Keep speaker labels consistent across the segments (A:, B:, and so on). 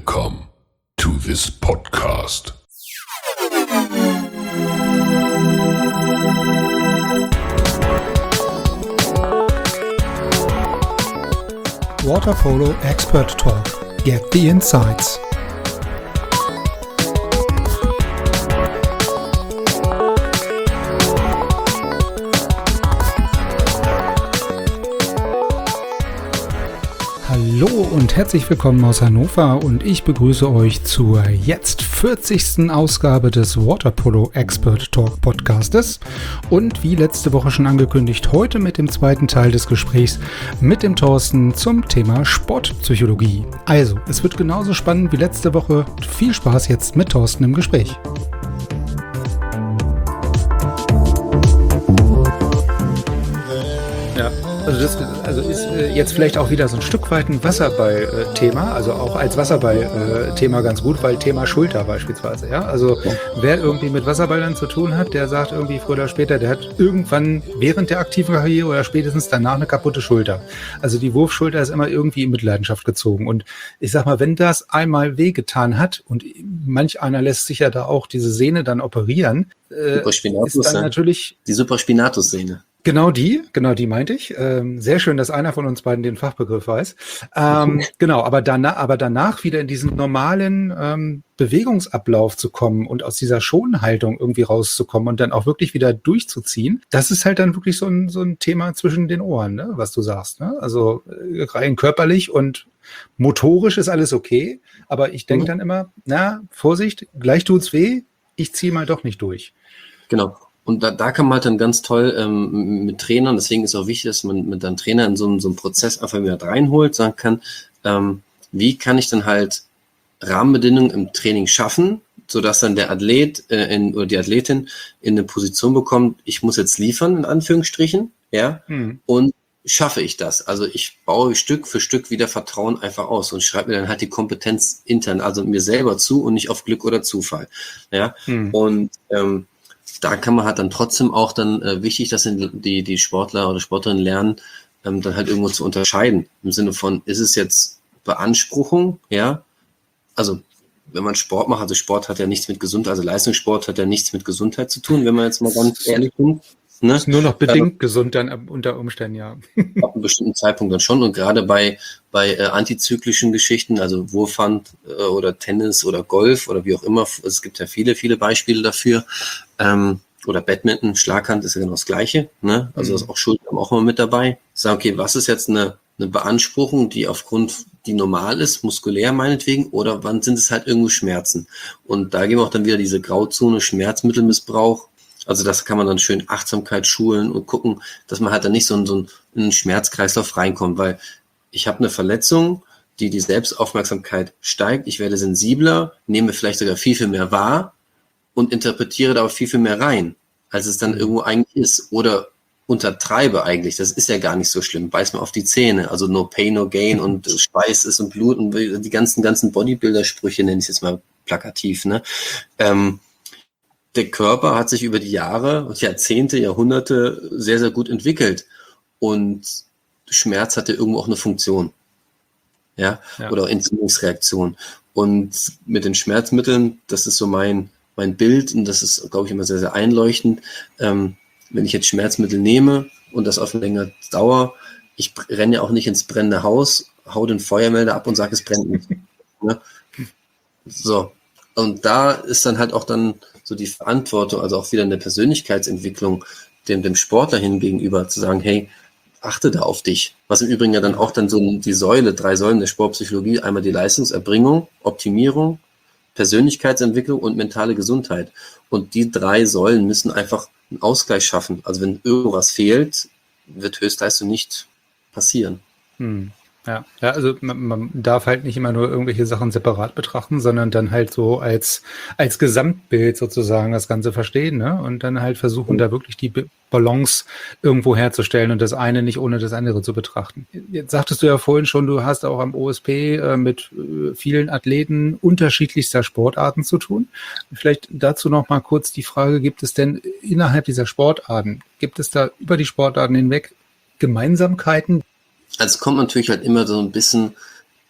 A: Welcome to this podcast.
B: Water Polo Expert Talk. Get the insights. Hallo und herzlich willkommen aus Hannover und ich begrüße euch zur jetzt 40. Ausgabe des Water Polo Expert Talk Podcastes und wie letzte Woche schon angekündigt, heute mit dem zweiten Teil des Gesprächs mit dem Thorsten zum Thema Sportpsychologie. Also, es wird genauso spannend wie letzte Woche. Viel Spaß jetzt mit Thorsten im Gespräch. Also ist jetzt vielleicht auch wieder so ein Stück weit ein Wasserball-Thema, also auch als Wasserball-Thema ganz gut, weil Thema Schulter beispielsweise, ja. Also wer irgendwie mit Wasserballern zu tun hat, der sagt irgendwie früher oder später, der hat irgendwann während der aktiven Karriere oder spätestens danach eine kaputte Schulter. Also die Wurfschulter ist immer irgendwie in Mitleidenschaft gezogen. Und ich sag mal, wenn das einmal wehgetan hat und manch einer lässt sich ja da auch diese Sehne dann operieren, ist dann natürlich
C: die Supraspinatus-Sehne.
B: Genau die meinte ich. Sehr schön, dass einer von uns beiden den Fachbegriff weiß. Genau, aber danach wieder in diesen normalen Bewegungsablauf zu kommen und aus dieser Schonhaltung irgendwie rauszukommen und dann auch wirklich wieder durchzuziehen, das ist halt dann wirklich so ein Thema zwischen den Ohren, ne, was du sagst. Ne? Also rein körperlich und motorisch ist alles okay, aber ich denke dann immer, na, Vorsicht, gleich tut's weh, ich ziehe mal doch nicht durch.
C: Genau. Und da kann man halt dann ganz toll mit Trainern, deswegen ist auch wichtig, dass man mit einem Trainer in so einen Prozess einfach wieder reinholt, sagen kann, wie kann ich dann halt Rahmenbedingungen im Training schaffen, sodass dann der Athlet oder die Athletin in eine Position bekommt, ich muss jetzt liefern, in Anführungsstrichen, ja, und schaffe ich das? Also ich baue Stück für Stück wieder Vertrauen einfach aus und schreibe mir dann halt die Kompetenz intern, also mir selber zu und nicht auf Glück oder Zufall, ja, und da kann man halt dann trotzdem auch dann wichtig, dass die Sportler oder Sportlerinnen lernen, dann halt irgendwo zu unterscheiden. Im Sinne von, ist es jetzt Beanspruchung, ja? Also, wenn man Sport macht, also Sport hat ja nichts mit Gesundheit, also Leistungssport hat ja nichts mit Gesundheit zu tun, wenn man jetzt mal ganz ehrlich sind. Ne?
B: Ist nur noch bedingt gesund dann unter Umständen, ja.
C: Ab einem bestimmten Zeitpunkt dann schon und gerade bei antizyklischen Geschichten, also Wurfhand oder Tennis oder Golf oder wie auch immer, es gibt ja viele, viele Beispiele dafür, oder Badminton, Schlaghand ist ja genau das Gleiche, ne? Also das auch Schulter auch immer mit dabei. Sagen, okay, was ist jetzt eine Beanspruchung, die normal ist, muskulär meinetwegen, oder wann sind es halt irgendwo Schmerzen? Und da gehen wir auch dann wieder diese Grauzone Schmerzmittelmissbrauch. Also das kann man dann schön Achtsamkeit schulen und gucken, dass man halt dann nicht so in einen Schmerzkreislauf reinkommt, weil ich habe eine Verletzung, die Selbstaufmerksamkeit steigt, ich werde sensibler, nehme vielleicht sogar viel, viel mehr wahr und interpretiere da auch viel, viel mehr rein, als es dann irgendwo eigentlich ist. Oder untertreibe eigentlich, das ist ja gar nicht so schlimm, beiß mir auf die Zähne, also no pain, no gain und Schweiß ist und Blut und die ganzen Bodybuilder-Sprüche, nenne ich es jetzt mal plakativ, ne? Der Körper hat sich über die Jahre, Jahrzehnte, Jahrhunderte sehr, sehr gut entwickelt und Schmerz hatte irgendwo auch eine Funktion, ja. Oder Entzündungsreaktion. Und mit den Schmerzmitteln, das ist so mein Bild und das ist, glaube ich, immer sehr, sehr einleuchtend. Wenn ich jetzt Schmerzmittel nehme und das auf eine längere Dauer, ich renne ja auch nicht ins brennende Haus, hau den Feuermelder ab und sage, es brennt nicht. Ne? So. Und da ist dann halt auch dann so die Verantwortung, also auch wieder in der Persönlichkeitsentwicklung dem Sportler gegenüber zu sagen, hey, achte da auf dich. Was im Übrigen ja dann auch dann so die 3 Säulen der Sportpsychologie, einmal die Leistungserbringung, Optimierung, Persönlichkeitsentwicklung und mentale Gesundheit. Und die 3 Säulen müssen einfach einen Ausgleich schaffen. Also wenn irgendwas fehlt, wird Höchstleistung nicht passieren.
B: Ja, also man darf halt nicht immer nur irgendwelche Sachen separat betrachten, sondern dann halt so als Gesamtbild sozusagen das Ganze verstehen, ne? Und dann halt versuchen, da wirklich die Balance irgendwo herzustellen und das eine nicht ohne das andere zu betrachten. Jetzt sagtest du ja vorhin schon, du hast auch am OSP mit vielen Athleten unterschiedlichster Sportarten zu tun. Vielleicht dazu noch mal kurz die Frage, gibt es denn innerhalb dieser Sportarten, gibt es da über die Sportarten hinweg Gemeinsamkeiten?
C: Also es kommt natürlich halt immer so ein bisschen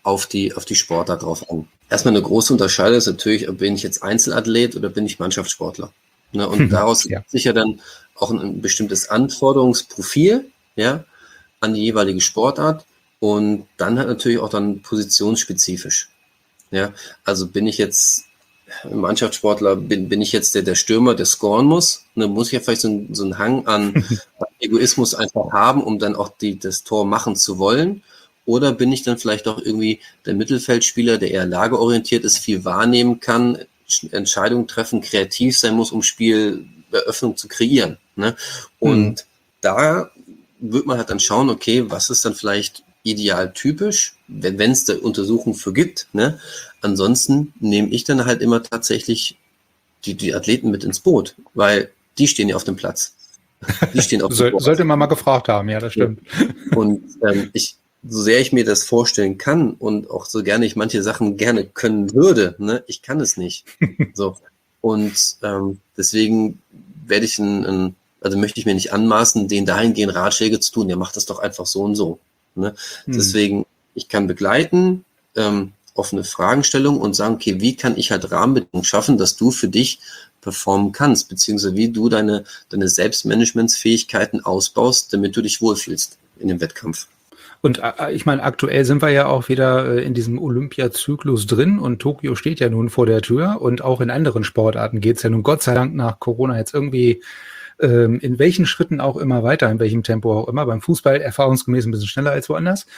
C: auf die Sportart drauf an. Erstmal eine große Unterscheidung ist natürlich, bin ich jetzt Einzelathlet oder bin ich Mannschaftssportler? Ne? Und daraus gibt sich ja dann auch ein bestimmtes Anforderungsprofil, ja, an die jeweilige Sportart und dann halt natürlich auch dann positionsspezifisch. Ja, also bin ich jetzt Mannschaftssportler, bin ich jetzt der Stürmer, der scoren muss, dann muss ich ja vielleicht so einen Hang an Egoismus einfach haben, um dann auch das Tor machen zu wollen. Oder bin ich dann vielleicht auch irgendwie der Mittelfeldspieler, der eher lageorientiert ist, viel wahrnehmen kann, Entscheidungen treffen, kreativ sein muss, um Spieleröffnung zu kreieren. Ne? Und da wird man halt dann schauen, okay, was ist dann vielleicht ideal typisch, wenn es da Untersuchungen für gibt. Ne? Ansonsten nehme ich dann halt immer tatsächlich die Athleten mit ins Boot, weil die stehen ja auf dem Platz. Die stehen auf dem
B: Sollte man mal gefragt haben, ja, das stimmt.
C: Und so sehr ich mir das vorstellen kann und auch so gerne ich manche Sachen gerne können würde, ne, ich kann es nicht. So. Und deswegen werde ich also möchte ich mir nicht anmaßen, denen dahingehend Ratschläge zu tun, ja, mach das doch einfach so und so. Ne? Deswegen, ich kann begleiten, offene Fragestellungen und sagen, okay, wie kann ich halt Rahmenbedingungen schaffen, dass du für dich performen kannst, beziehungsweise wie du deine Selbstmanagementsfähigkeiten ausbaust, damit du dich wohlfühlst in dem Wettkampf.
B: Und ich meine, aktuell sind wir ja auch wieder in diesem Olympiazyklus drin und Tokio steht ja nun vor der Tür und auch in anderen Sportarten geht es ja nun Gott sei Dank nach Corona jetzt irgendwie in welchen Schritten auch immer weiter, in welchem Tempo auch immer. Beim Fußball erfahrungsgemäß ein bisschen schneller als woanders.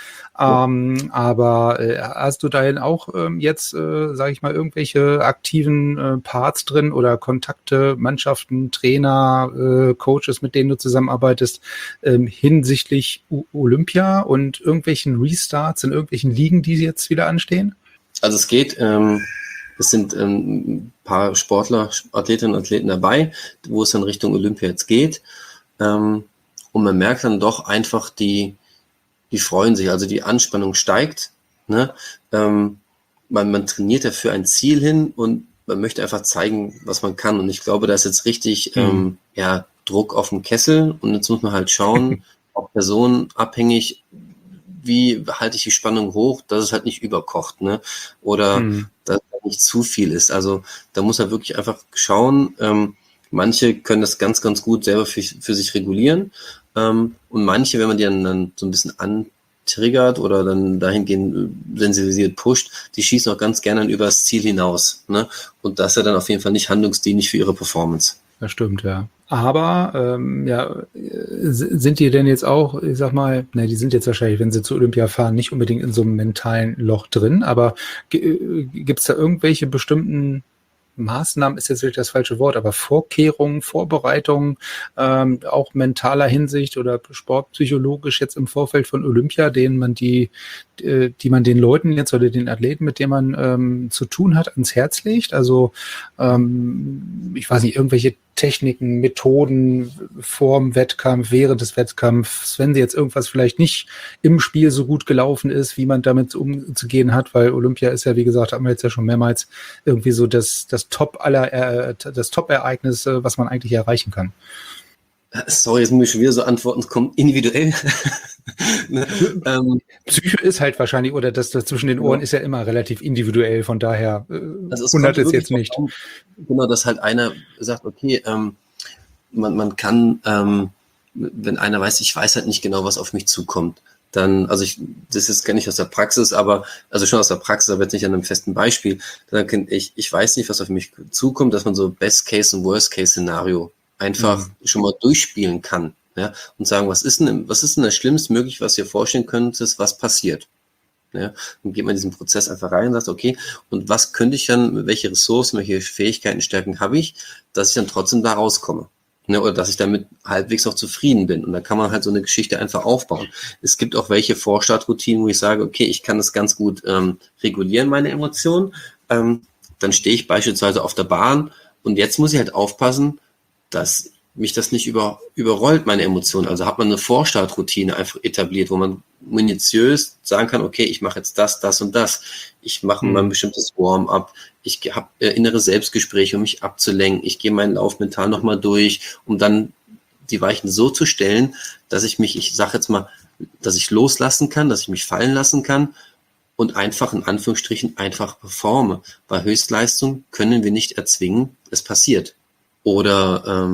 B: Aber hast du dahin auch jetzt, sage ich mal, irgendwelche aktiven Parts drin oder Kontakte, Mannschaften, Trainer, Coaches, mit denen du zusammenarbeitest, hinsichtlich Olympia und irgendwelchen Restarts in irgendwelchen Ligen, die jetzt wieder anstehen?
C: Also es geht... Es sind ein paar Sportler, Athletinnen und Athleten dabei, wo es dann Richtung Olympia jetzt geht. Und man merkt dann doch einfach, die freuen sich, also die Anspannung steigt. Ne? Man trainiert ja für ein Ziel hin und man möchte einfach zeigen, was man kann. Und ich glaube, da ist jetzt richtig Druck auf dem Kessel. Und jetzt muss man halt schauen, auch personenabhängig, wie halte ich die Spannung hoch, dass es halt nicht überkocht, ne? Oder dass es nicht zu viel ist. Also da muss er wirklich einfach schauen. Manche können das ganz, ganz gut selber für sich regulieren. Und manche, wenn man die dann so ein bisschen antriggert oder dann dahingehend sensibilisiert pusht, die schießen auch ganz gerne dann übers Ziel hinaus. Ne? Und das ist ja dann auf jeden Fall nicht handlungsdienlich für ihre Performance.
B: Das stimmt, ja. Aber sind die denn jetzt auch, ich sag mal, die sind jetzt wahrscheinlich, wenn sie zu Olympia fahren, nicht unbedingt in so einem mentalen Loch drin, aber gibt es da irgendwelche bestimmten Maßnahmen, ist jetzt wirklich das falsche Wort, aber Vorkehrungen, Vorbereitungen, auch mentaler Hinsicht oder sportpsychologisch jetzt im Vorfeld von Olympia, die man den Leuten jetzt oder den Athleten, mit denen man zu tun hat, ans Herz legt? Also ich weiß nicht, irgendwelche Techniken, Methoden vorm Wettkampf, während des Wettkampfs, wenn jetzt irgendwas vielleicht nicht im Spiel so gut gelaufen ist, wie man damit umzugehen hat, weil Olympia ist ja, wie gesagt, haben wir jetzt ja schon mehrmals irgendwie so das Top-Ereignis, was man eigentlich erreichen kann.
C: Sorry, jetzt muss ich schon wieder so antworten, es kommt individuell.
B: Psyche ist halt wahrscheinlich, oder das zwischen den Ohren ist ja immer relativ individuell, von daher
C: also
B: wundert es jetzt nicht.
C: Genau, dass halt einer sagt, okay, man kann, wenn einer weiß, ich weiß halt nicht genau, was auf mich zukommt, dann, also das kenne ich aus der Praxis, aber schon aus der Praxis, aber jetzt nicht an einem festen Beispiel, dann kenne ich weiß nicht, was auf mich zukommt, dass man so Best-Case- und Worst-Case-Szenario einfach schon mal durchspielen kann, ja, und sagen, was ist denn das Schlimmstmögliche, was ihr vorstellen könntest, was passiert? Ja, dann geht man in diesen Prozess einfach rein und sagt, okay, und was könnte ich dann, welche Ressourcen, welche Fähigkeiten, Stärken habe ich, dass ich dann trotzdem da rauskomme? Ne, oder dass ich damit halbwegs auch zufrieden bin. Und da kann man halt so eine Geschichte einfach aufbauen. Es gibt auch welche Vorstartroutinen, wo ich sage, okay, ich kann das ganz gut regulieren, meine Emotionen. Dann stehe ich beispielsweise auf der Bahn und jetzt muss ich halt aufpassen, dass mich das nicht überrollt, meine Emotionen. Also hat man eine Vorstartroutine einfach etabliert, wo man minutiös sagen kann, okay, ich mache jetzt das und das. Ich mache mal ein bestimmtes Warm-up. Ich habe innere Selbstgespräche, um mich abzulenken. Ich gehe meinen Lauf mental nochmal durch, um dann die Weichen so zu stellen, dass ich sage jetzt mal, dass ich loslassen kann, dass ich mich fallen lassen kann und einfach, in Anführungsstrichen, einfach performe. Bei Höchstleistung können wir nicht erzwingen, es passiert. Oder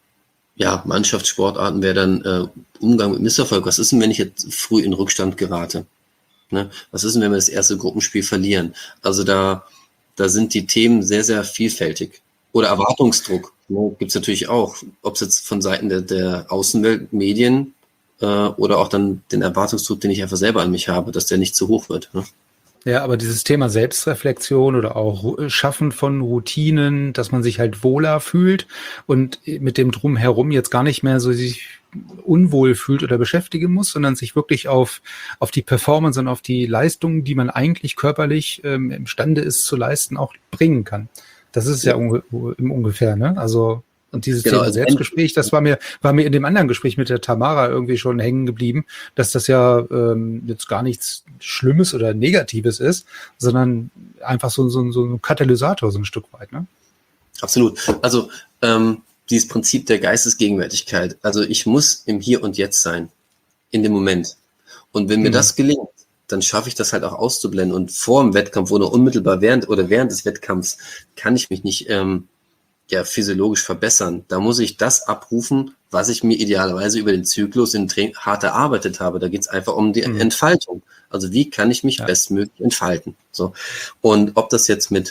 C: Mannschaftssportarten wäre dann Umgang mit Misserfolg. Was ist denn, wenn ich jetzt früh in Rückstand gerate? Ne? Was ist denn, wenn wir das erste Gruppenspiel verlieren? Also da sind die Themen sehr, sehr vielfältig. Oder Erwartungsdruck. Ne? Gibt es natürlich auch, ob es jetzt von Seiten der Außenwelt, Medien oder auch dann den Erwartungsdruck, den ich einfach selber an mich habe, dass der nicht zu hoch wird. Ne?
B: Ja, aber dieses Thema Selbstreflexion oder auch Schaffen von Routinen, dass man sich halt wohler fühlt und mit dem Drumherum jetzt gar nicht mehr so sich unwohl fühlt oder beschäftigen muss, sondern sich wirklich auf die Performance und auf die Leistungen, die man eigentlich körperlich imstande ist zu leisten, auch bringen kann. Das ist ja im ungefähr, ne? Also, und dieses Thema
C: also
B: Selbstgespräch, das war mir in dem anderen Gespräch mit der Tamara irgendwie schon hängen geblieben, dass das ja jetzt gar nichts Schlimmes oder Negatives ist, sondern einfach so ein Katalysator, so ein Stück weit, ne?
C: Absolut. Also dieses Prinzip der Geistesgegenwärtigkeit. Also ich muss im Hier und Jetzt sein, in dem Moment. Und wenn mir das gelingt, dann schaffe ich das halt auch auszublenden. Und vor dem Wettkampf oder unmittelbar während des Wettkampfs kann ich mich nicht physiologisch verbessern. Da muss ich das abrufen, was ich mir idealerweise über den Zyklus in Training hart erarbeitet habe. Da geht es einfach um die Entfaltung. Also wie kann ich mich bestmöglich entfalten? So. Und ob das jetzt mit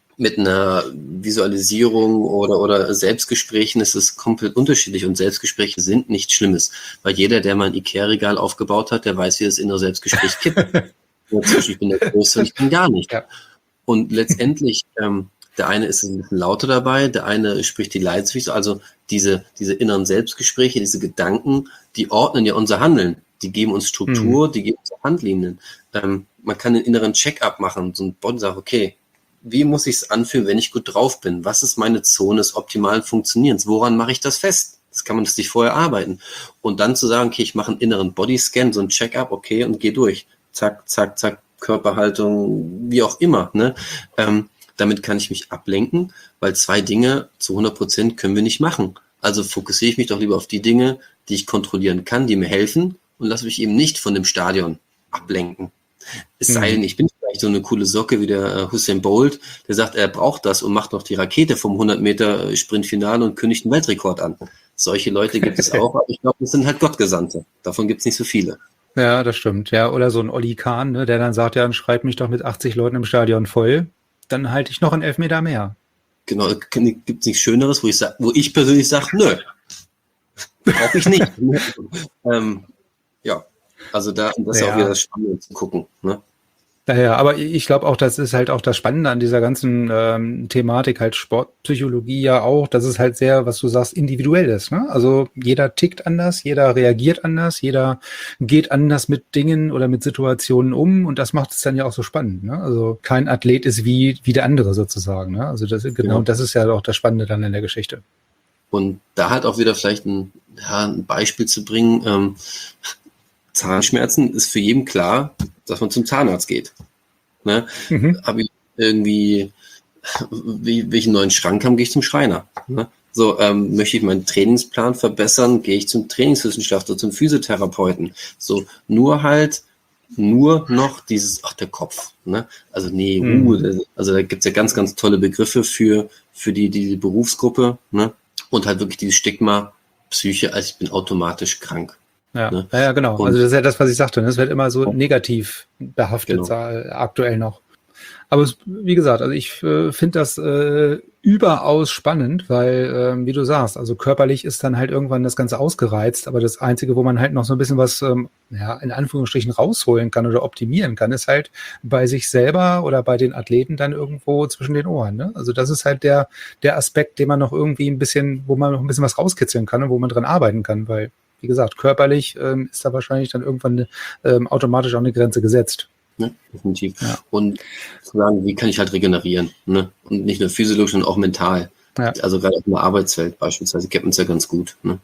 C: einer Visualisierung oder Selbstgesprächen ist es komplett unterschiedlich, und Selbstgespräche sind nichts Schlimmes, weil jeder, der mal ein Ikea-Regal aufgebaut hat, der weiß, wie das innere Selbstgespräch kippt. Ich bin der Größte und ich bin gar nicht. Ja. Und letztendlich, der eine ist ein bisschen lauter dabei, der eine spricht die Leidenschaft, also diese inneren Selbstgespräche, diese Gedanken, die ordnen ja unser Handeln, die geben uns Struktur, die geben uns Handlinien. Man kann einen inneren Check-up machen, so ein Bot sagt, okay, wie muss ich es anfühlen, wenn ich gut drauf bin? Was ist meine Zone des optimalen Funktionierens? Woran mache ich das fest? Das kann man sich vorher arbeiten. Und dann zu sagen, okay, ich mache einen inneren Bodyscan, so ein Check-up, okay, und gehe durch. Zack, zack, zack, Körperhaltung, wie auch immer. Ne? Damit kann ich mich ablenken, weil 2 Dinge zu 100% können wir nicht machen. Also fokussiere ich mich doch lieber auf die Dinge, die ich kontrollieren kann, die mir helfen, und lasse mich eben nicht von dem Stadion ablenken. Es sei denn, ich bin vielleicht so eine coole Socke wie der Usain Bolt, der sagt, er braucht das und macht noch die Rakete vom 100-Meter-Sprintfinale und kündigt einen Weltrekord an. Solche Leute gibt es auch, aber ich glaube, das sind halt Gottgesandte. Davon gibt es nicht so viele.
B: Ja, das stimmt. Ja, oder so ein Olli Kahn, ne, der dann sagt, ja, dann schreibt mich doch mit 80 Leuten im Stadion voll, dann halte ich noch einen Elfmeter mehr.
C: Genau, gibt es nichts Schöneres, wo ich persönlich sage, nö, brauche ich nicht. Also das ist auch wieder das Spannende zu gucken. Ne?
B: Naja, aber ich glaube auch, das ist halt auch das Spannende an dieser ganzen Thematik, halt Sportpsychologie ja auch, dass es halt sehr, was du sagst, individuell ist. Ne? Also jeder tickt anders, jeder reagiert anders, jeder geht anders mit Dingen oder mit Situationen um, und das macht es dann ja auch so spannend. Ne? Also kein Athlet ist wie der andere sozusagen. Ne? Also das ist ja auch das Spannende dann in der Geschichte. Und
C: da halt auch wieder vielleicht ein Beispiel zu bringen, Zahnschmerzen ist für jeden klar, dass man zum Zahnarzt geht. Ne? Habe ich irgendwie, wie ich einen neuen Schrank habe, gehe ich zum Schreiner. Ne? So, möchte ich meinen Trainingsplan verbessern, gehe ich zum Trainingswissenschaftler, zum Physiotherapeuten. So, nur noch dieses, der Kopf. Ne? Also also da gibt es ja ganz, ganz tolle Begriffe für die Berufsgruppe. Ne? Und halt wirklich dieses Stigma, Psyche, also ich bin automatisch krank.
B: Ja, ne? Ja, genau. Und also das ist ja das, was ich sagte. Ne? Es wird immer so negativ behaftet, aktuell noch. Aber wie gesagt, also ich finde das überaus spannend, weil, wie du sagst, also körperlich ist dann halt irgendwann das Ganze ausgereizt, aber das Einzige, wo man halt noch so ein bisschen was, in Anführungsstrichen rausholen kann oder optimieren kann, ist halt bei sich selber oder bei den Athleten dann irgendwo zwischen den Ohren. Ne? Also das ist halt der Aspekt, den man noch irgendwie wo man noch ein bisschen was rauskitzeln kann und wo man dran arbeiten kann, weil, wie gesagt, körperlich ist da wahrscheinlich dann irgendwann automatisch auch eine Grenze gesetzt.
C: Ne? Definitiv. Ja. Und zu sagen, wie kann ich halt regenerieren? Ne? Und nicht nur physiologisch, sondern auch mental. Ja. Also gerade in der Arbeitswelt beispielsweise kennt man es ja ganz gut. Ne?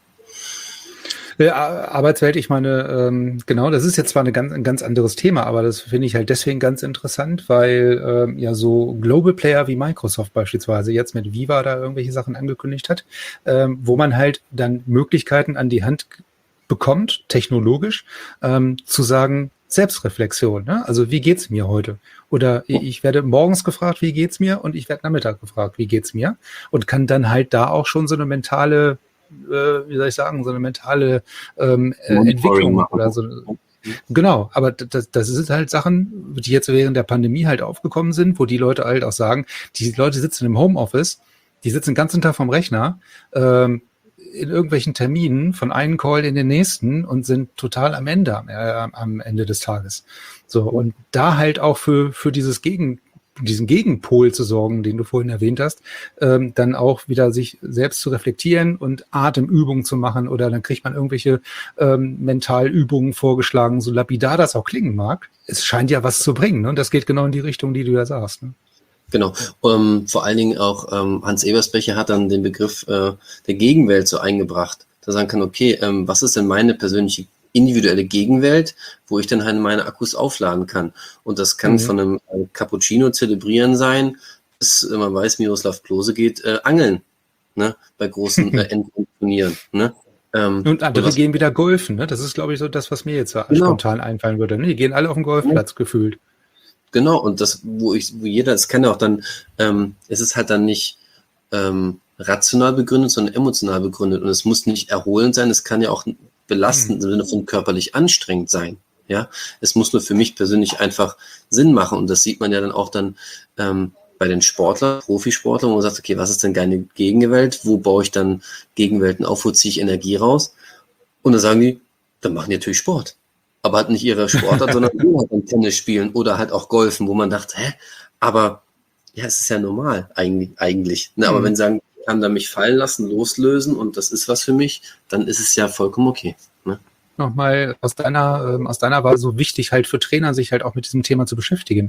B: Arbeitswelt, ich meine, genau, das ist jetzt zwar ein ganz anderes Thema, aber das finde ich halt deswegen ganz interessant, weil so Global Player wie Microsoft beispielsweise jetzt mit Viva da irgendwelche Sachen angekündigt hat, wo man halt dann Möglichkeiten an die Hand bekommt, technologisch, zu sagen, Selbstreflexion, ne? Also wie geht's mir heute? Oder ich werde morgens gefragt, wie geht's mir? Und ich werde Nachmittag gefragt, wie geht's mir? Und kann dann halt da auch schon so eine mentale, wie soll ich sagen, so eine mentale Entwicklung
C: machen.
B: oder so. Genau, aber das sind halt Sachen, die jetzt während der Pandemie halt aufgekommen sind, wo die Leute halt auch sagen, die Leute sitzen im Homeoffice, die sitzen den ganzen Tag vom Rechner, in irgendwelchen Terminen von einem Call in den nächsten und sind total am Ende, am Ende des Tages. So, und da halt auch für diesen Gegenpol zu sorgen, den du vorhin erwähnt hast, dann auch wieder sich selbst zu reflektieren und Atemübungen zu machen, oder dann kriegt man irgendwelche Mentalübungen vorgeschlagen, so lapidar das auch klingen mag. Es scheint ja was zu bringen, ne? Und das geht genau in die Richtung, die du da sagst. Ne?
C: Genau. Vor allen Dingen auch Hans Eberspecher hat dann den Begriff der Gegenwelt so eingebracht. Da sagen kann, okay, was ist denn meine persönliche individuelle Gegenwelt, wo ich dann halt meine Akkus aufladen kann. Und das kann von einem Cappuccino zelebrieren sein, bis man weiß, Miroslav Klose geht angeln, ne? Bei großen Endturnieren. Ne?
B: Und andere gehen wieder golfen. Ne? Das ist, glaube ich, so das, was mir jetzt spontan einfallen würde. Ne? Die gehen alle auf den Golfplatz gefühlt.
C: Genau, und das, wo jeder, es kann ja auch dann, es ist halt dann nicht rational begründet, sondern emotional begründet. Und es muss nicht erholend sein, es kann ja auch belastend im Sinne von körperlich anstrengend sein. Ja, es muss nur für mich persönlich einfach Sinn machen. Und das sieht man ja dann auch dann bei den Sportlern, Profisportlern, wo man sagt, okay, was ist denn keine Gegenwelt? Wo baue ich dann Gegenwelten auf? Wo ziehe ich Energie raus? Und dann sagen die, dann machen die natürlich Sport. Aber halt nicht ihre Sportart, sondern halt dann Tennis spielen oder halt auch Golfen, wo man dachte, aber ja, es ist ja normal eigentlich. Ne? Aber wenn sie sagen, ich kann da mich fallen lassen, loslösen und das ist was für mich, dann ist es ja vollkommen okay. Ne?
B: Nochmal aus deiner Wahl so wichtig halt für Trainer, sich halt auch mit diesem Thema zu beschäftigen.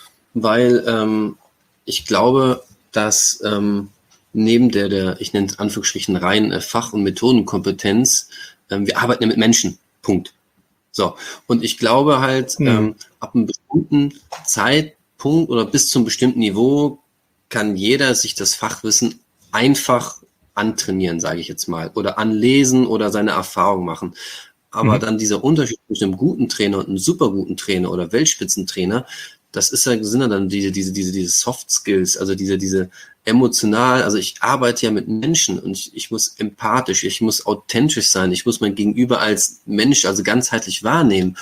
C: Weil ich glaube, dass neben der, ich nenne es Anführungsstrichen rein Fach- und Methodenkompetenz, wir arbeiten ja mit Menschen, Punkt. So, und ich glaube halt, ab einem bestimmten Zeitpunkt oder bis zum bestimmten Niveau kann jeder sich das Fachwissen einfach antrainieren, sage ich jetzt mal, oder anlesen oder seine Erfahrung machen. Aber dann dieser Unterschied zwischen einem guten Trainer und einem super guten Trainer oder Weltspitzentrainer, das ist ja, sind ja dann diese Soft Skills, also diese emotional, also ich arbeite ja mit Menschen und ich muss empathisch, ich muss authentisch sein, ich muss mein Gegenüber als Mensch, also ganzheitlich wahrnehmen.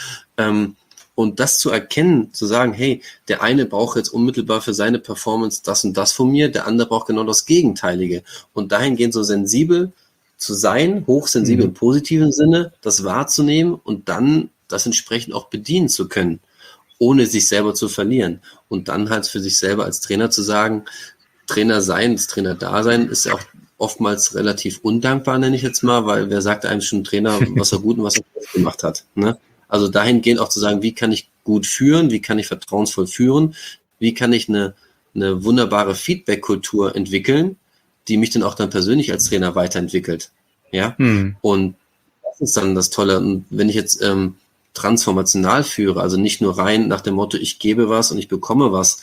C: Und das zu erkennen, zu sagen, hey, der eine braucht jetzt unmittelbar für seine Performance das und das von mir, der andere braucht genau das Gegenteilige. Und dahingehend so sensibel zu sein, hochsensibel im positiven Sinne, das wahrzunehmen und dann das entsprechend auch bedienen zu können, ohne sich selber zu verlieren. Und dann halt für sich selber als Trainer zu sagen, Trainer sein, das Trainer-Dasein ist ja auch oftmals relativ undankbar, nenne ich jetzt mal, weil wer sagt einem schon Trainer, was er gut und was er schlecht gemacht hat. Ne? Also dahingehend auch zu sagen, wie kann ich gut führen, wie kann ich vertrauensvoll führen, wie kann ich eine wunderbare Feedback-Kultur entwickeln, die mich dann auch dann persönlich als Trainer weiterentwickelt. Ja, und das ist dann das Tolle. Und wenn ich jetzt transformational führe, also nicht nur rein nach dem Motto, ich gebe was und ich bekomme was,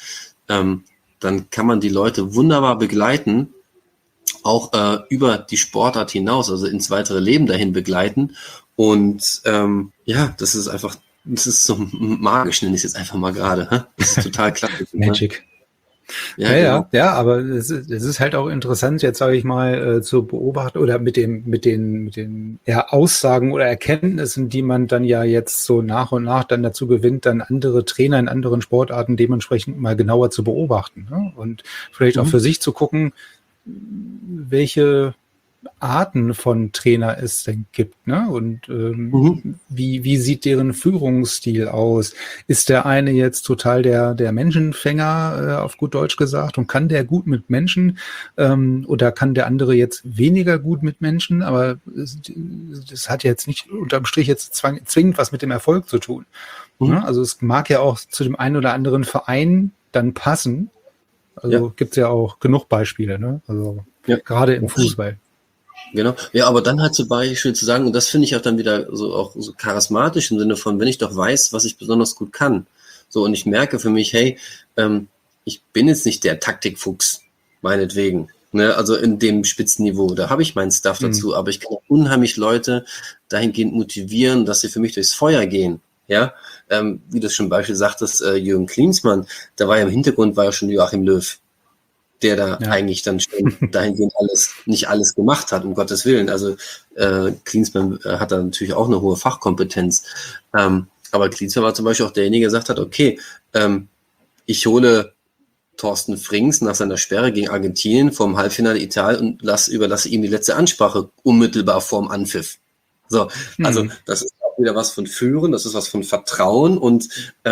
C: dann kann man die Leute wunderbar begleiten, auch über die Sportart hinaus, also ins weitere Leben dahin begleiten. Und ja, das ist einfach, das ist so magisch, nenne ich es jetzt einfach mal gerade. Das ist total klasse.
B: Magic.
C: Ja,
B: Ja, aber es ist halt auch interessant, jetzt sage ich mal, zu beobachten oder mit den Aussagen oder Erkenntnissen, die man dann ja jetzt so nach und nach dann dazu gewinnt, dann andere Trainer in anderen Sportarten dementsprechend mal genauer zu beobachten, ne? Und vielleicht auch für sich zu gucken, welche Arten von Trainer es denn gibt, ne? Und wie sieht deren Führungsstil aus? Ist der eine jetzt total der Menschenfänger, auf gut Deutsch gesagt, und kann der gut mit Menschen, oder kann der andere jetzt weniger gut mit Menschen, aber das hat jetzt nicht unterm Strich jetzt zwingend was mit dem Erfolg zu tun. Ne? Also es mag ja auch zu dem einen oder anderen Verein dann passen. Also gibt's ja auch genug Beispiele, ne? Also gerade im Fußball.
C: Genau. Ja, aber dann halt zum Beispiel zu sagen, und das finde ich auch dann wieder so auch so charismatisch im Sinne von, wenn ich doch weiß, was ich besonders gut kann. So, und ich merke für mich, hey, ich bin jetzt nicht der Taktikfuchs, meinetwegen. Ne? Also in dem Spitzenniveau, da habe ich meinen Stuff dazu, aber ich kann unheimlich Leute dahingehend motivieren, dass sie für mich durchs Feuer gehen. ja, wie du schon Beispiel sagtest, Jürgen Klinsmann, da war ja im Hintergrund war ja schon Joachim Löw, der da eigentlich dann schon dahingehend nicht alles gemacht hat, um Gottes Willen. Also Klinsmann hat da natürlich auch eine hohe Fachkompetenz. Aber Klinsmann war zum Beispiel auch derjenige, der gesagt hat, okay, ich hole Thorsten Frings nach seiner Sperre gegen Argentinien vom Halbfinale Italien und überlasse ihm die letzte Ansprache unmittelbar vorm Anpfiff. So, also das ist auch wieder was von Führen, das ist was von Vertrauen und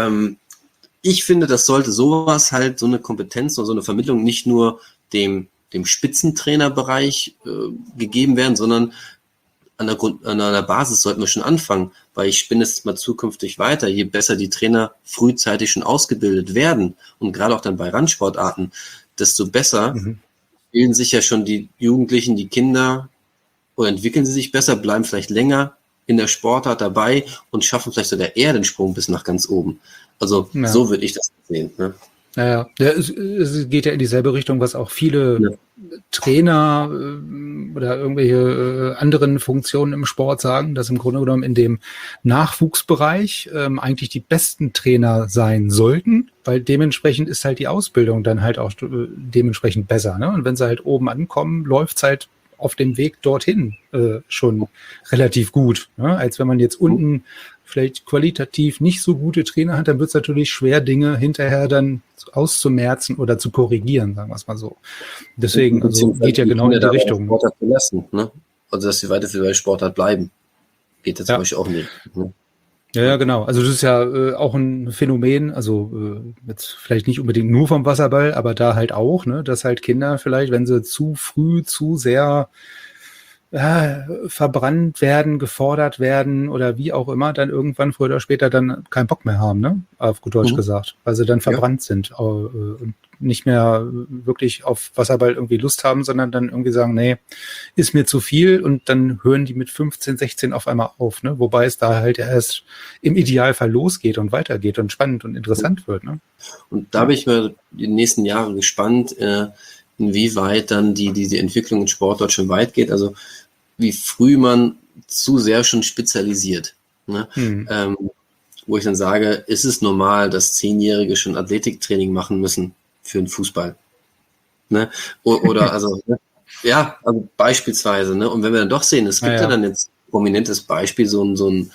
C: ich finde, das sollte sowas halt, so eine Kompetenz oder so eine Vermittlung nicht nur dem Spitzentrainerbereich gegeben werden, sondern an der Basis sollten wir schon anfangen, weil ich spinne es mal zukünftig weiter, je besser die Trainer frühzeitig schon ausgebildet werden und gerade auch dann bei Randsportarten, desto besser bilden sich ja schon die Jugendlichen, die Kinder oder entwickeln sie sich besser, bleiben vielleicht länger in der Sportart dabei und schaffen vielleicht sogar eher den Sprung bis nach ganz oben. Also so würde ich das sehen. Ne?
B: Ja, es geht ja in dieselbe Richtung, was auch viele Trainer oder irgendwelche anderen Funktionen im Sport sagen, dass im Grunde genommen in dem Nachwuchsbereich eigentlich die besten Trainer sein sollten, weil dementsprechend ist halt die Ausbildung dann halt auch dementsprechend besser. Ne? Und wenn sie halt oben ankommen, läuft's halt auf dem Weg dorthin schon relativ gut. Ne? Als wenn man jetzt unten vielleicht qualitativ nicht so gute Trainer hat, dann wird es natürlich schwer, Dinge hinterher dann auszumerzen oder zu korrigieren, sagen wir es mal so. Deswegen also geht ja genau in die Richtung.
C: Sportart verlassen, ne? Also dass sie weiter für die Sportart bleiben. Geht jetzt zum Beispiel auch nicht. Ne?
B: Ja, genau. Also das ist ja auch ein Phänomen, also jetzt vielleicht nicht unbedingt nur vom Wasserball, aber da halt auch, ne, dass halt Kinder vielleicht, wenn sie zu früh, zu sehr verbrannt werden, gefordert werden oder wie auch immer, dann irgendwann früher oder später dann keinen Bock mehr haben, ne? Auf gut Deutsch gesagt, weil sie dann verbrannt sind und nicht mehr wirklich auf Wasserball irgendwie Lust haben, sondern dann irgendwie sagen, nee, ist mir zu viel und dann hören die mit 15, 16 auf einmal auf, ne? Wobei es da halt erst im Idealfall losgeht und weitergeht und spannend und interessant wird, ne?
C: Und da bin ich mal die nächsten Jahre gespannt, inwieweit dann die Entwicklung in Sport dort schon weit geht, also wie früh man zu sehr schon spezialisiert. Ne? Wo ich dann sage, ist es normal, dass 10-Jährige schon Athletiktraining machen müssen für den Fußball? Ne? Oder also, ja, also beispielsweise. Ne? Und wenn wir dann doch sehen, es gibt ja dann jetzt ein prominentes Beispiel, so ein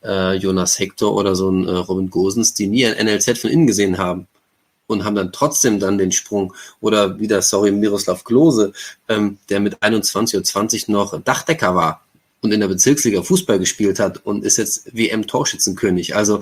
C: Jonas Hector oder so ein Robin Gosens, die nie ein NLZ von innen gesehen haben. Und haben dann trotzdem dann den Sprung. Oder wieder, Miroslav Klose, der mit 21 oder 20 noch Dachdecker war und in der Bezirksliga Fußball gespielt hat und ist jetzt WM-Torschützenkönig. Also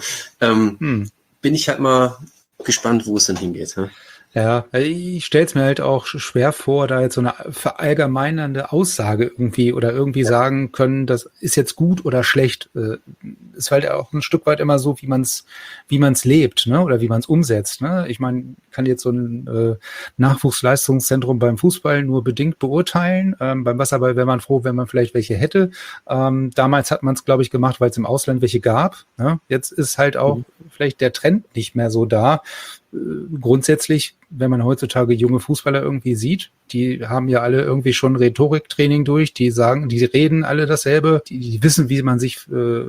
C: bin ich halt mal gespannt, wo es denn hingeht. Ne?
B: Ja, ich stelle es mir halt auch schwer vor, da jetzt so eine verallgemeinernde Aussage irgendwie sagen können, das ist jetzt gut oder schlecht. Ist halt auch ein Stück weit immer so, wie man's lebt, ne? Oder wie man es umsetzt. Ne? Ich meine, kann jetzt so ein Nachwuchsleistungszentrum beim Fußball nur bedingt beurteilen. Beim Wasserball wäre man froh, wenn man vielleicht welche hätte. Damals hat man es, glaube ich, gemacht, weil es im Ausland welche gab. Ne? Jetzt ist halt auch vielleicht der Trend nicht mehr so da. Grundsätzlich, wenn man heutzutage junge Fußballer irgendwie sieht, die haben ja alle irgendwie schon Rhetoriktraining durch, die reden alle dasselbe, die wissen, wie man sich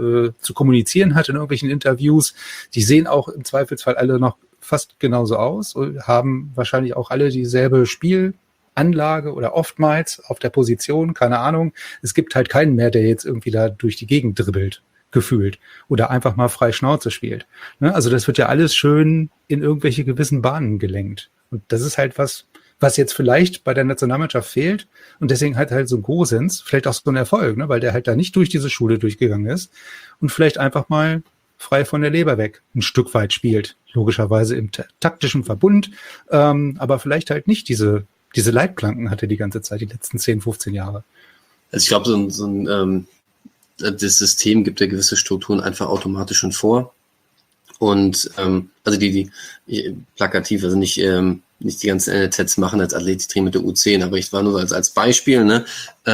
B: zu kommunizieren hat in irgendwelchen Interviews, die sehen auch im Zweifelsfall alle noch fast genauso aus und haben wahrscheinlich auch alle dieselbe Spielanlage oder oftmals auf der Position, keine Ahnung. Es gibt halt keinen mehr, der jetzt irgendwie da durch die Gegend dribbelt, gefühlt, oder einfach mal frei Schnauze spielt. Ne? Also das wird ja alles schön in irgendwelche gewissen Bahnen gelenkt. Und das ist halt was jetzt vielleicht bei der Nationalmannschaft fehlt. Und deswegen hat halt so ein Gosens vielleicht auch so ein Erfolg, ne? Weil der halt da nicht durch diese Schule durchgegangen ist und vielleicht einfach mal frei von der Leber weg ein Stück weit spielt. Logischerweise im taktischen Verbund, aber vielleicht halt nicht diese Leitplanken hatte die ganze Zeit, die letzten 10, 15 Jahre.
C: Also ich glaube, das System gibt ja gewisse Strukturen einfach automatisch schon vor. Und also die plakativ, also nicht die ganzen NLZs machen als Athletiktraining mit der U10, aber ich war nur als Beispiel, ne?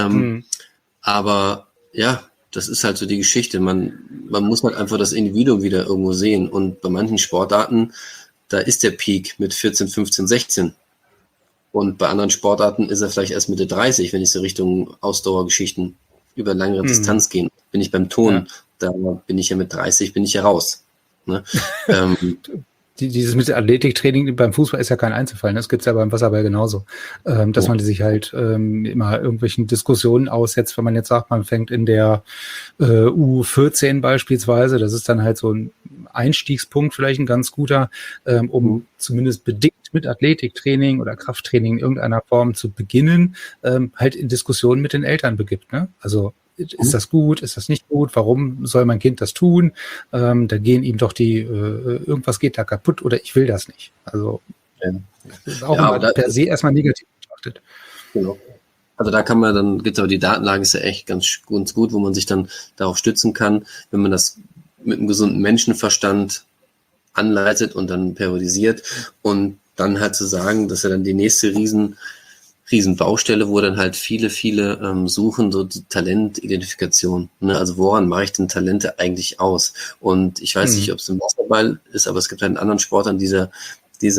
C: Aber ja, das ist halt so die Geschichte. Man muss halt einfach das Individuum wieder irgendwo sehen. Und bei manchen Sportarten, da ist der Peak mit 14, 15, 16. Und bei anderen Sportarten ist er vielleicht erst Mitte 30, wenn ich so Richtung Ausdauergeschichten über längere Distanz gehen. Bin ich beim Ton, da bin ich ja mit 30, bin ich ja raus. Ne?
B: Dieses mit Athletiktraining beim Fußball ist ja kein Einzelfall. Das gibt es ja beim Wasserball genauso. Dass man sich halt immer irgendwelchen Diskussionen aussetzt, wenn man jetzt sagt, man fängt in der U14 beispielsweise, das ist dann halt so ein Einstiegspunkt, vielleicht ein ganz guter, um zumindest bedingt mit Athletiktraining oder Krafttraining in irgendeiner Form zu beginnen, halt in Diskussionen mit den Eltern begibt. Ne? Also ist das gut, ist das nicht gut, warum soll mein Kind das tun? Da gehen ihm doch irgendwas geht da kaputt oder ich will das nicht. Also auch immer per se erstmal negativ betrachtet.
C: Genau. Also da kann man dann, gibt's aber die Datenlage ist ja echt ganz gut, wo man sich dann darauf stützen kann, wenn man das mit einem gesunden Menschenverstand anleitet und dann periodisiert und dann halt zu sagen, dass er dann die nächste Riesenbaustelle, wo dann halt viele suchen, so die Talentidentifikation. Ne? Also woran mache ich denn Talente eigentlich aus? Und ich weiß nicht, ob es im Wasserball ist, aber es gibt halt in anderen Sportlern dieser wie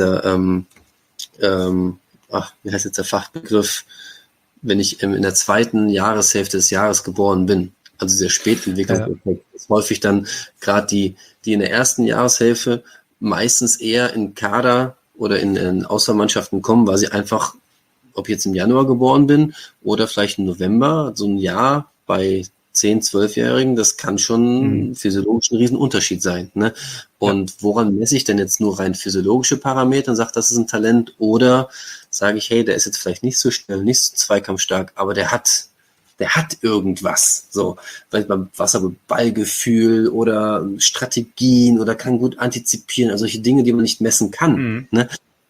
C: heißt jetzt der Fachbegriff, wenn ich in der zweiten Jahreshälfte des Jahres geboren bin. Also dieser Spätentwicklungseffekt ist häufig dann gerade die in der ersten Jahreshälfte meistens eher in Kader oder in Auswahlmannschaften kommen, weil sie einfach, ob ich jetzt im Januar geboren bin oder vielleicht im November, so ein Jahr bei 10-, 12-Jährigen, das kann schon physiologisch ein Riesenunterschied sein. Ne? Und woran messe ich denn jetzt nur rein physiologische Parameter und sage, das ist ein Talent? Oder sage ich, hey, der ist jetzt vielleicht nicht so schnell, nicht so zweikampfstark, aber der hat irgendwas. So, vielleicht beim Wasserballgefühl oder Strategien oder kann gut antizipieren, also solche Dinge, die man nicht messen kann. Ne?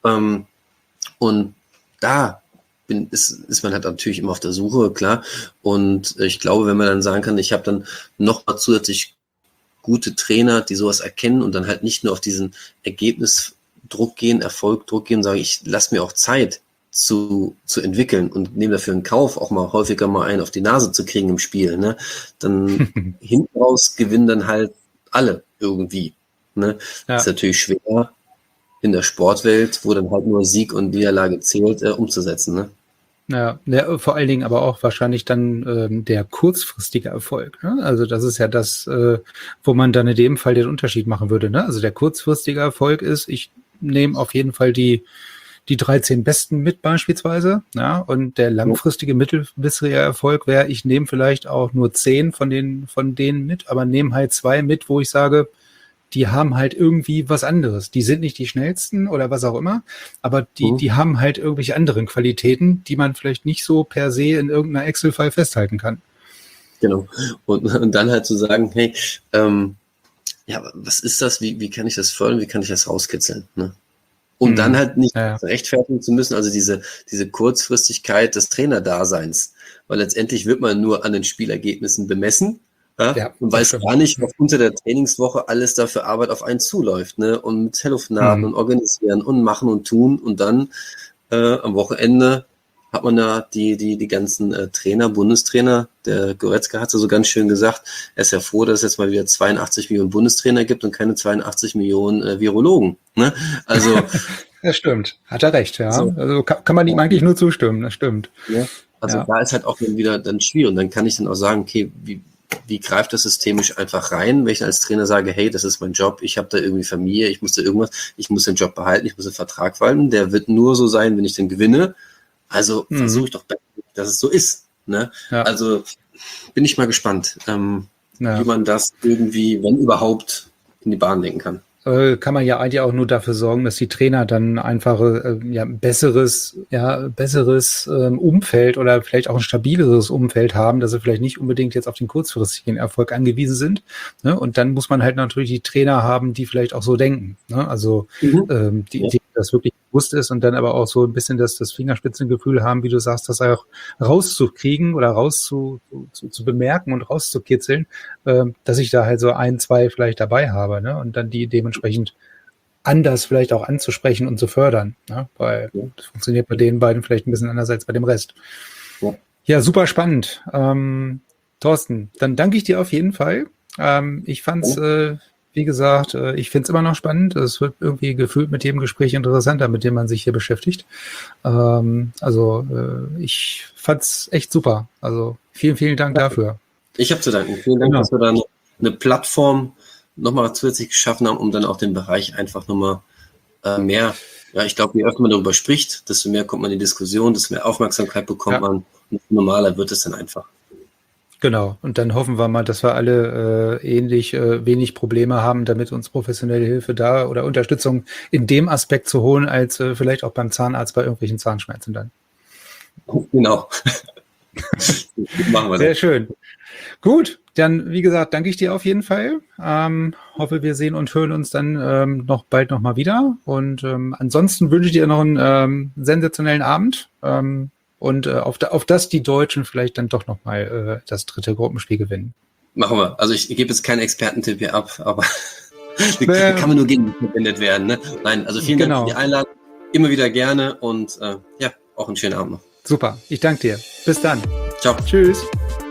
C: Und da ist man halt natürlich immer auf der Suche, klar. Und ich glaube, wenn man dann sagen kann, ich habe dann noch mal zusätzlich gute Trainer, die sowas erkennen und dann halt nicht nur auf diesen Ergebnisdruck gehen, Erfolgdruck gehen, sage ich, lass mir auch Zeit zu entwickeln und nehme dafür in Kauf, auch mal häufiger mal einen auf die Nase zu kriegen im Spiel. Ne? Dann hinten raus gewinnen dann halt alle irgendwie. Ne? Ja. Das ist natürlich schwer in der Sportwelt, wo dann halt nur Sieg und Niederlage zählt, umzusetzen. Ne?
B: Ja, vor allen Dingen aber auch wahrscheinlich dann der kurzfristige Erfolg. Ne? Also das ist ja das, wo man dann in dem Fall den Unterschied machen würde. Ne? Also der kurzfristige Erfolg ist, ich nehme auf jeden Fall die 13 Besten mit beispielsweise. Ja? Und der langfristige, mittelfristige Erfolg wäre, ich nehme vielleicht auch nur 10 von denen mit, aber nehme halt 2 mit, wo ich sage, die haben halt irgendwie was anderes. Die sind nicht die schnellsten oder was auch immer, aber die haben halt irgendwelche anderen Qualitäten, die man vielleicht nicht so per se in irgendeiner Excel-File festhalten kann.
C: Genau. Und dann halt zu sagen, hey, was ist das? Wie kann ich das fördern? Wie kann ich das rauskitzeln? Ne? Und dann halt nicht rechtfertigen zu müssen, also diese Kurzfristigkeit des Trainerdaseins, weil letztendlich wird man nur an den Spielergebnissen bemessen. Ja, und weiß gar nicht, was unter der Trainingswoche alles da für Arbeit auf einen zuläuft, ne? Und mit Telefonaten und organisieren und machen und tun. Und dann am Wochenende hat man da die ganzen Trainer, Bundestrainer. Der Goretzka hat es ja so ganz schön gesagt, er ist ja froh, dass es jetzt mal wieder 82 Millionen Bundestrainer gibt und keine 82 Millionen Virologen. Ne? Also
B: das stimmt, hat er recht, ja.
C: So.
B: Also kann man ihm eigentlich nur zustimmen, das stimmt.
C: Ja? Also da ist halt auch wieder dann schwierig. Und dann kann ich dann auch sagen, okay, wie greift das systemisch einfach rein, wenn ich als Trainer sage, hey, das ist mein Job, ich habe da irgendwie Familie, ich muss den Job behalten, ich muss den Vertrag verhalten, der wird nur so sein, wenn ich den gewinne. Also versuche ich doch, dass es so ist. Ne? Ja. Also bin ich mal gespannt, wie man das irgendwie, wenn überhaupt, in die Bahn lenken kann.
B: Kann man ja eigentlich auch nur dafür sorgen, dass die Trainer dann einfach besseres Umfeld oder vielleicht auch ein stabileres Umfeld haben, dass sie vielleicht nicht unbedingt jetzt auf den kurzfristigen Erfolg angewiesen sind. Ne? Und dann muss man halt natürlich die Trainer haben, die vielleicht auch so denken. Ne? Also die das wirklich bewusst ist und dann aber auch so ein bisschen das Fingerspitzengefühl haben, wie du sagst, das auch rauszukriegen oder zu bemerken und rauszukitzeln, dass ich da halt so 1, 2 vielleicht dabei habe, ne? Und dann die dementsprechend anders vielleicht auch anzusprechen und zu fördern, ne? Weil das funktioniert bei den beiden vielleicht ein bisschen anders als bei dem Rest. Ja, super spannend. Thorsten, dann danke ich dir auf jeden Fall. Ich fand's wie gesagt, ich finde es immer noch spannend. Es wird irgendwie gefühlt mit jedem Gespräch interessanter, mit dem man sich hier beschäftigt. Ich fand's echt super. Also vielen, vielen Dank dafür.
C: Ich habe zu danken. Vielen Dank, dass wir da eine Plattform nochmal zusätzlich geschaffen haben, um dann auch den Bereich einfach nochmal mehr, ja, ich glaube, je öfter man darüber spricht, desto mehr kommt man in die Diskussion, desto mehr Aufmerksamkeit bekommt man und normaler wird es dann einfach.
B: Genau, und dann hoffen wir mal, dass wir alle ähnlich wenig Probleme haben, damit uns professionelle Hilfe da oder Unterstützung in dem Aspekt zu holen, als vielleicht auch beim Zahnarzt bei irgendwelchen Zahnschmerzen dann.
C: Genau. Machen wir
B: Sehr
C: das.
B: schön. Gut, dann, wie gesagt, danke ich dir auf jeden Fall. Hoffe, wir sehen und hören uns dann noch bald nochmal wieder. Und ansonsten wünsche ich dir noch einen sensationellen Abend. Und auf das die Deutschen vielleicht dann doch nochmal das dritte Gruppenspiel gewinnen.
C: Machen wir. Also ich gebe jetzt keinen Expertentipp hier ab, aber kann man nur gegen verwendet werden. Ne? Nein, also vielen Dank für die Einladung. Immer wieder gerne und ja, auch einen schönen Abend noch.
B: Super, ich danke dir. Bis dann.
C: Ciao.
B: Tschüss.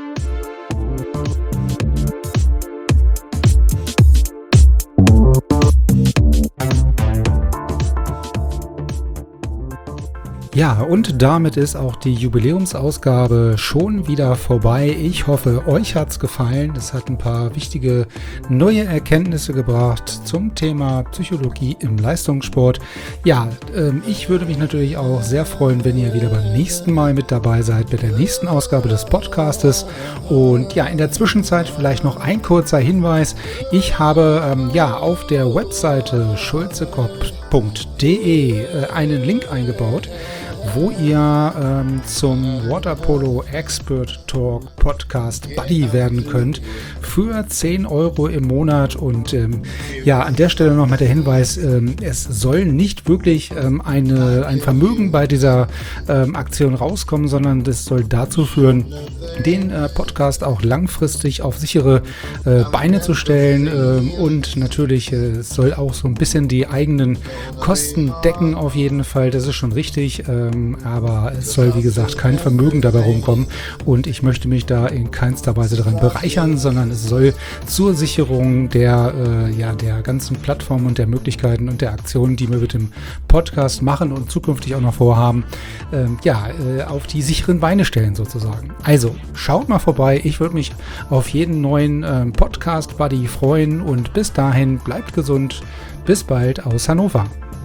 B: Ja, und damit ist auch die Jubiläumsausgabe schon wieder vorbei. Ich hoffe, euch hat's gefallen. Es hat ein paar wichtige neue Erkenntnisse gebracht zum Thema Psychologie im Leistungssport. Ja, ich würde mich natürlich auch sehr freuen, wenn ihr wieder beim nächsten Mal mit dabei seid, bei der nächsten Ausgabe des Podcastes. Und ja, in der Zwischenzeit vielleicht noch ein kurzer Hinweis. Ich habe auf der Webseite schulzekopf.de einen Link eingebaut, wo ihr zum Waterpolo Expert Talk Podcast Buddy werden könnt für 10 € im Monat. Und an der Stelle nochmal der Hinweis, es soll nicht wirklich ein Vermögen bei dieser Aktion rauskommen, sondern das soll dazu führen, den Podcast auch langfristig auf sichere Beine zu stellen und natürlich es soll auch so ein bisschen die eigenen Kosten decken auf jeden Fall, das ist schon richtig, aber es soll wie gesagt kein Vermögen dabei rumkommen und ich möchte mich da in keinster Weise daran bereichern, sondern es soll zur Sicherung der ganzen Plattform und der Möglichkeiten und der Aktionen, die wir mit dem Podcast machen und zukünftig auch noch vorhaben, auf die sicheren Beine stellen sozusagen. Also schaut mal vorbei, ich würde mich auf jeden neuen Podcast-Buddy freuen und bis dahin bleibt gesund, bis bald aus Hannover.